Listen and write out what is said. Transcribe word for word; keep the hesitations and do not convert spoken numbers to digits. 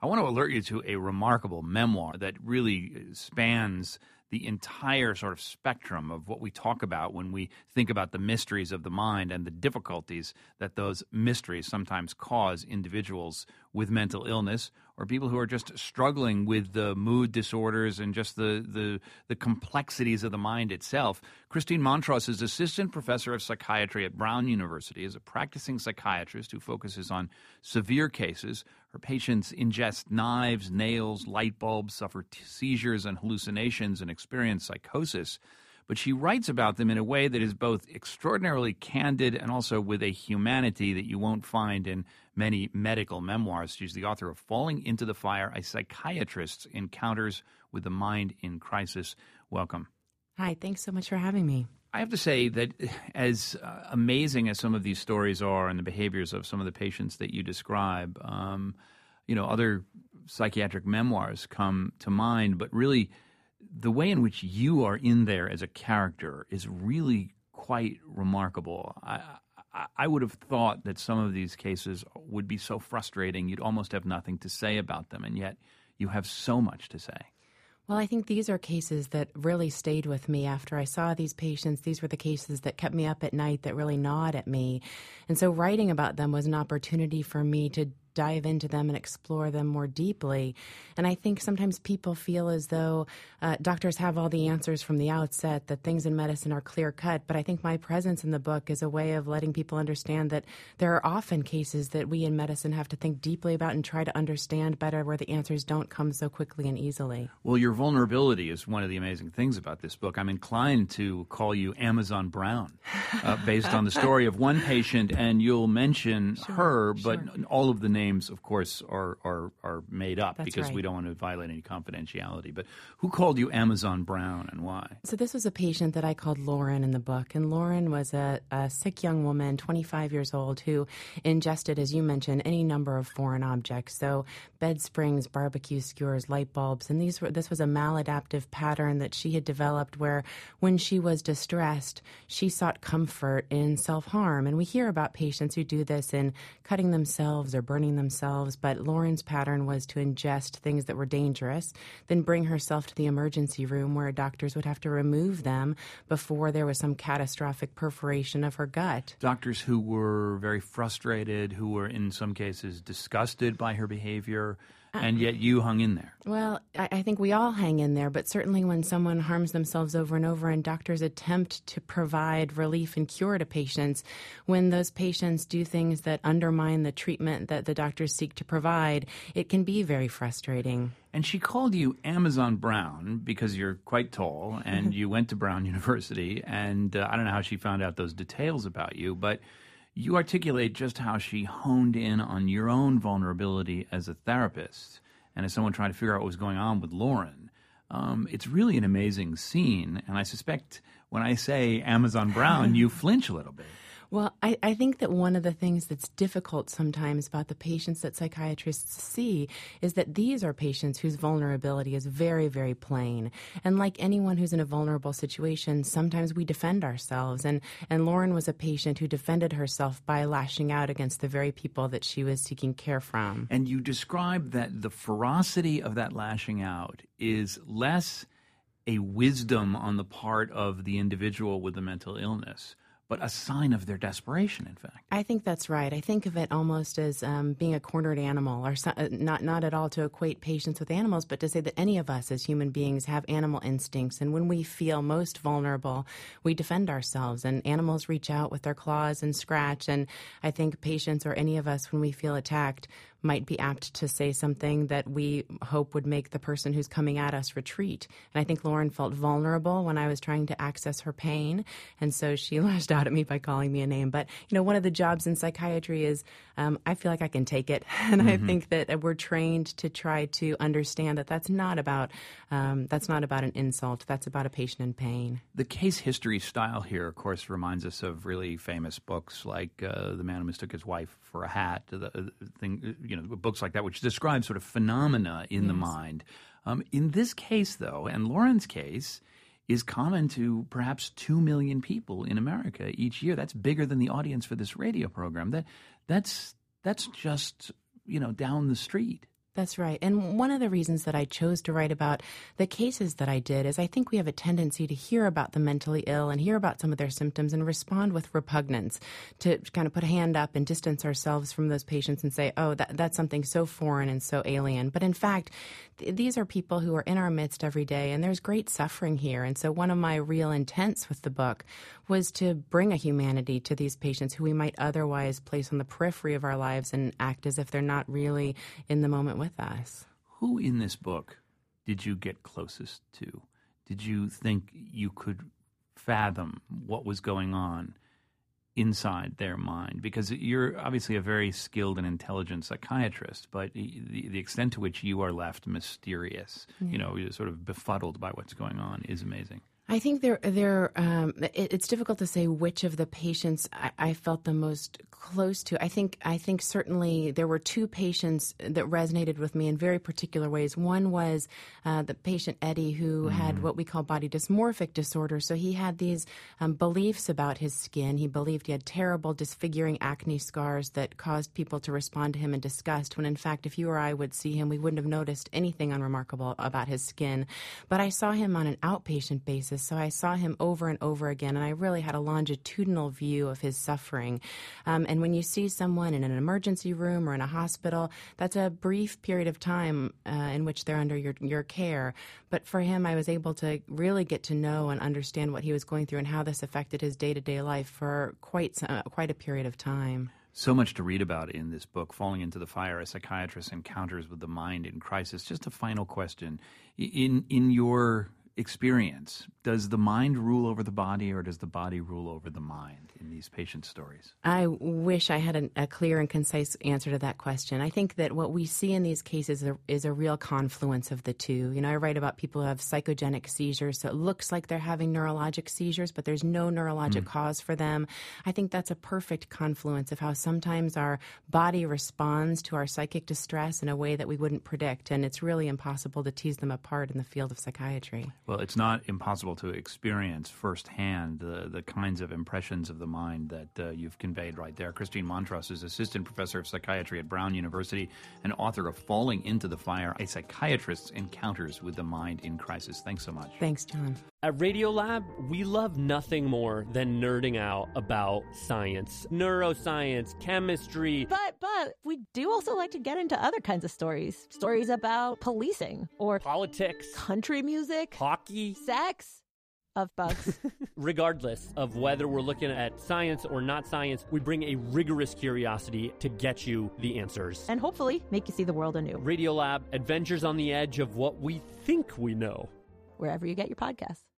I want to alert you to a remarkable memoir that really spans the entire sort of spectrum of what we talk about when we think about the mysteries of the mind and the difficulties that those mysteries sometimes cause individuals with mental illness or people who are just struggling with the mood disorders and just the, the, the complexities of the mind itself. Christine Montross is assistant professor of psychiatry at Brown University, is a practicing psychiatrist who focuses on severe cases. Her patients ingest knives, nails, light bulbs, suffer t- seizures and hallucinations, and experience psychosis. But she writes about them in a way that is both extraordinarily candid and also with a humanity that you won't find in many medical memoirs. She's the author of Falling into the Fire, a psychiatrist's encounters with the mind in crisis. Welcome. Hi, thanks so much for having me. I have to say that as uh, amazing as some of these stories are and the behaviors of some of the patients that you describe, um, you know, other psychiatric memoirs come to mind, but really the way in which you are in there as a character is really quite remarkable. I, I, I would have thought that some of these cases would be so frustrating you'd almost have nothing to say about them, and yet you have so much to say. Well, I think these are cases that really stayed with me after I saw these patients. These were the cases that kept me up at night, that really gnawed at me. And so writing about them was an opportunity for me to dive into them and explore them more deeply. And I think sometimes people feel as though uh, doctors have all the answers from the outset, that things in medicine are clear-cut. But I think my presence in the book is a way of letting people understand that there are often cases that we in medicine have to think deeply about and try to understand better, where the answers don't come so quickly and easily. Well, your vulnerability is one of the amazing things about this book. I'm inclined to call you Amazon Brown, uh, based on the story of one patient, and you'll mention Sure, her, but sure. all of the names, of course, are are, are made up. That's because right. we don't want to violate any confidentiality. But who called you Amazon Brown and why? So this was a patient that I called Lauren in the book. And Lauren was a, a sick young woman, twenty-five years old, who ingested, as you mentioned, any number of foreign objects. So bed springs, barbecue skewers, light bulbs. And these were this was a maladaptive pattern that she had developed where when she was distressed, she sought comfort in self-harm. And we hear about patients who do this in cutting themselves or burning themselves, but Lauren's pattern was to ingest things that were dangerous, then bring herself to the emergency room where doctors would have to remove them before there was some catastrophic perforation of her gut. Doctors who were very frustrated, who were in some cases disgusted by her behavior, and yet you hung in there. Well, I, I think we all hang in there, but certainly when someone harms themselves over and over and doctors attempt to provide relief and cure to patients, when those patients do things that undermine the treatment that the doctors seek to provide, it can be very frustrating. And she called you Amazon Brown because you're quite tall and you went to Brown University, and uh, I don't know how she found out those details about you, but you articulate just how she honed in on your own vulnerability as a therapist and as someone trying to figure out what was going on with Lauren. Um, it's really an amazing scene, and I suspect when I say Amazon Brown, you flinch a little bit. Well, I, I think that one of the things that's difficult sometimes about the patients that psychiatrists see is that these are patients whose vulnerability is very, very plain. And like anyone who's in a vulnerable situation, sometimes we defend ourselves. And, and Lauren was a patient who defended herself by lashing out against the very people that she was seeking care from. And you describe that the ferocity of that lashing out is less a wisdom on the part of the individual with the mental illness, but a sign of their desperation, in fact. I think that's right. I think of it almost as um, being a cornered animal, or so, uh, not not at all to equate patients with animals, but to say that any of us as human beings have animal instincts. And when we feel most vulnerable, we defend ourselves. And animals reach out with their claws and scratch. And I think patients or any of us, when we feel attacked, might be apt to say something that we hope would make the person who's coming at us retreat. And I think Lauren felt vulnerable when I was trying to access her pain, and so she lashed out at me by calling me a name. But, you know, one of the jobs in psychiatry is um, I feel like I can take it, and mm-hmm. I think that we're trained to try to understand that that's not about um, that's not about an insult. That's about a patient in pain. The case history style here, of course, reminds us of really famous books like uh, The Man Who Mistook His Wife for a Hat, the uh, thing. You know, books like that, which describe sort of phenomena in yes. the mind. Um, in this case, though, and Lauren's case is common to perhaps two million people in America each year. That's bigger than the audience for this radio program. That that's that's just, you know, down the street. That's right. And one of the reasons that I chose to write about the cases that I did is I think we have a tendency to hear about the mentally ill and hear about some of their symptoms and respond with repugnance, to kind of put a hand up and distance ourselves from those patients and say, oh, that, that's something so foreign and so alien. But in fact, th- these are people who are in our midst every day, and there's great suffering here. And so one of my real intents with the book was to bring a humanity to these patients who we might otherwise place on the periphery of our lives and act as if they're not really in the moment with us. Who in this book did you get closest to? Did you think you could fathom what was going on inside their mind? Because you're obviously a very skilled and intelligent psychiatrist, but the, the extent to which you are left mysterious, yeah. you know, you're sort of befuddled by what's going on is amazing. I think there, there. Um, it, it's difficult to say which of the patients I, I felt the most close to. I think, I think certainly there were two patients that resonated with me in very particular ways. One was uh, the patient Eddie, who mm. had what we call body dysmorphic disorder. So he had these um, beliefs about his skin. He believed he had terrible, disfiguring acne scars that caused people to respond to him in disgust. When in fact, if you or I would see him, we wouldn't have noticed anything unremarkable about his skin. But I saw him on an outpatient basis. So I saw him over and over again, and I really had a longitudinal view of his suffering. Um, and when you see someone in an emergency room or in a hospital, that's a brief period of time uh, in which they're under your, your care. But for him, I was able to really get to know and understand what he was going through and how this affected his day-to-day life for quite some, uh, quite a period of time. So much to read about in this book, Falling into the Fire, A Psychiatrist's Encounters with the Mind in Crisis. Just a final question. In, in your experience, does the mind rule over the body, or does the body rule over the mind in these patient stories? I wish I had a, a clear and concise answer to that question. I think that what we see in these cases is a, is a real confluence of the two. You know, I write about people who have psychogenic seizures, so it looks like they're having neurologic seizures, but there's no neurologic mm. cause for them. I think that's a perfect confluence of how sometimes our body responds to our psychic distress in a way that we wouldn't predict, and it's really impossible to tease them apart in the field of psychiatry. Well, it's not impossible to experience firsthand the, the kinds of impressions of the mind that uh, you've conveyed right there. Christine Montross is Assistant Professor of Psychiatry at Brown University and author of Falling into the Fire, A Psychiatrist's Encounters with the Mind in Crisis. Thanks so much. Thanks, John. At Radiolab, we love nothing more than nerding out about science, neuroscience, chemistry. But, but we do also like to get into other kinds of stories. Stories about policing or politics, country music, hockey, sex, of bugs. Regardless of whether we're looking at science or not science, we bring a rigorous curiosity to get you the answers. And hopefully make you see the world anew. Radiolab, adventures on the edge of what we think we know. Wherever you get your podcasts.